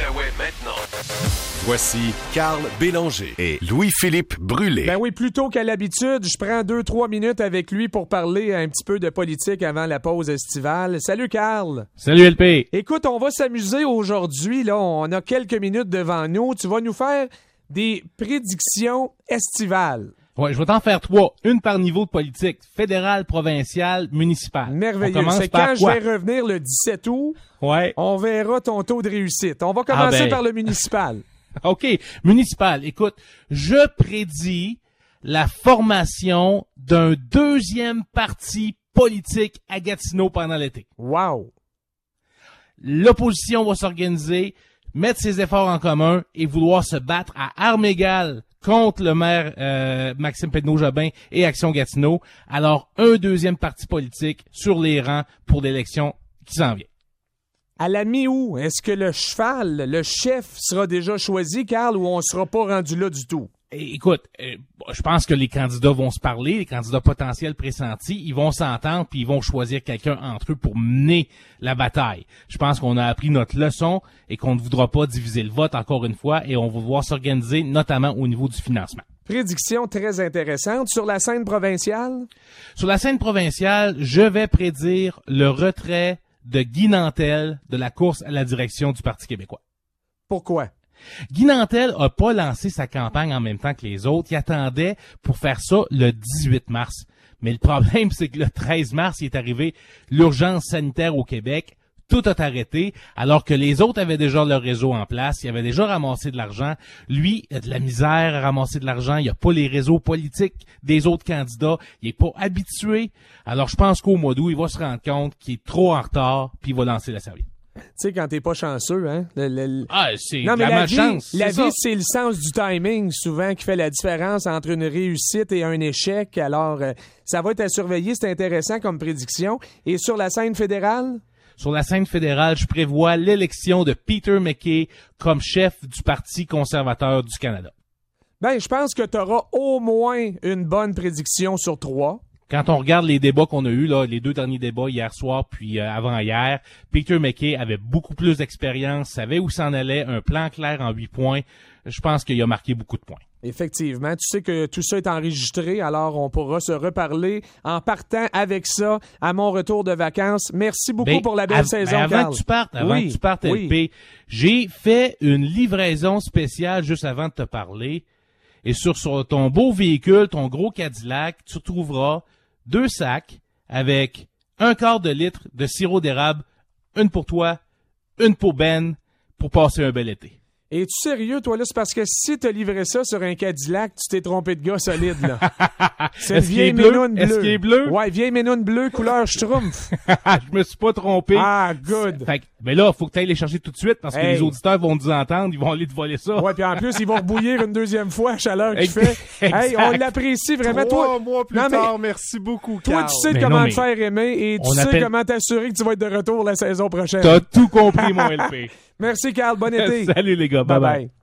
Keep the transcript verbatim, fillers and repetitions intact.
Outaouais maintenant. Voici Carl Bélanger et Louis-Philippe Brûlé. Ben oui, plutôt qu'à l'habitude, je prends deux, trois minutes avec lui pour parler un petit peu de politique avant la pause estivale. Salut Carl! Salut L P! Écoute, on va s'amuser aujourd'hui, là. On a quelques minutes devant nous. Tu vas nous faire des prédictions estivales. Ouais, je vais t'en faire trois. Une par niveau de politique. Fédéral, provincial, municipal. Merveilleux. C'est quand je vais revenir le dix-sept août, ouais. On verra ton taux de réussite. On va commencer ah ben. par le municipal. OK. Municipal. Écoute, je prédis la formation d'un deuxième parti politique à Gatineau pendant l'été. Wow! L'opposition va s'organiser, mettre ses efforts en commun et vouloir se battre à armes égales contre le maire euh, Maxime Pedneau-Jobin et Action Gatineau. Alors, un deuxième parti politique sur les rangs pour l'élection qui s'en vient. À la mi-août, est-ce que le cheval, le chef, sera déjà choisi, Carl, ou on ne sera pas rendu là du tout? Écoute, euh, je pense que les candidats vont se parler, les candidats potentiels pressentis, ils vont s'entendre puis ils vont choisir quelqu'un entre eux pour mener la bataille. Je pense qu'on a appris notre leçon et qu'on ne voudra pas diviser le vote encore une fois et on va devoir s'organiser, notamment au niveau du financement. Prédiction très intéressante. Sur la scène provinciale? Sur la scène provinciale, je vais prédire le retrait de Guy Nantel de la course à la direction du Parti québécois. Pourquoi? Guy Nantel a pas lancé sa campagne en même temps que les autres. Il attendait pour faire ça le dix-huit mars. Mais le problème, c'est que le treize mars, il est arrivé l'urgence sanitaire au Québec. Tout a arrêté, alors que les autres avaient déjà leur réseau en place. Ils avaient déjà ramassé de l'argent. Lui, il a de la misère à ramasser de l'argent. Il n'a pas les réseaux politiques des autres candidats. Il est pas habitué. Alors, je pense qu'au mois d'août, il va se rendre compte qu'il est trop en retard, puis il va lancer la serviette. Tu sais, quand t'es pas chanceux, hein? Le, le... Ah, c'est non, mais la, la malchance. Vie, la vie, c'est le sens du timing, souvent, qui fait la différence entre une réussite et un échec. Alors, euh, ça va être à surveiller. C'est intéressant comme prédiction. Et sur la scène fédérale? Sur la scène fédérale, je prévois l'élection de Peter MacKay comme chef du Parti conservateur du Canada. Ben, je pense que tu auras au moins une bonne prédiction sur trois. Quand on regarde les débats qu'on a eus, là, les deux derniers débats hier soir puis euh, avant-hier, Peter MacKay avait beaucoup plus d'expérience, savait où s'en allait, un plan clair en huit points. Je pense qu'il a marqué beaucoup de points. Effectivement. Tu sais que tout ça est enregistré, alors on pourra se reparler en partant avec ça à mon retour de vacances. Merci beaucoup ben, pour la belle av- saison, ben avant Carl. Que tu partes, avant oui, que tu partes, oui. L P, j'ai fait une livraison spéciale juste avant de te parler. Et sur, sur ton beau véhicule, ton gros Cadillac, tu trouveras deux sacs avec un quart de litre de sirop d'érable, une pour toi, une pour Ben, pour passer un bel été. Es-tu sérieux, toi, là? C'est parce que si t'as livré ça sur un Cadillac, tu t'es trompé de gars solide, là. C'est une vieille ménoune bleue. Est-ce qu'il est bleu? Ouais, vieille ménoune bleue, couleur schtroumpf. Je me suis pas trompé. Ah, good. Fait que, mais là, faut que t'ailles les chercher tout de suite parce hey. que les auditeurs vont nous entendre, ils vont aller te voler ça. Ouais, puis en plus, ils vont rebouillir une deuxième fois à la chaleur qu'il fait. Hey, on l'apprécie vraiment. Trois toi, mois plus non, mais, tard, merci beaucoup, Carl. Toi, tu sais mais comment non, te mais faire aimer et tu sais appelle... comment t'assurer que tu vas être de retour la saison prochaine. T'as tout compris, mon L P. Merci, Carl. Bon été. Salut, les gars. Bye-bye. Bye-bye.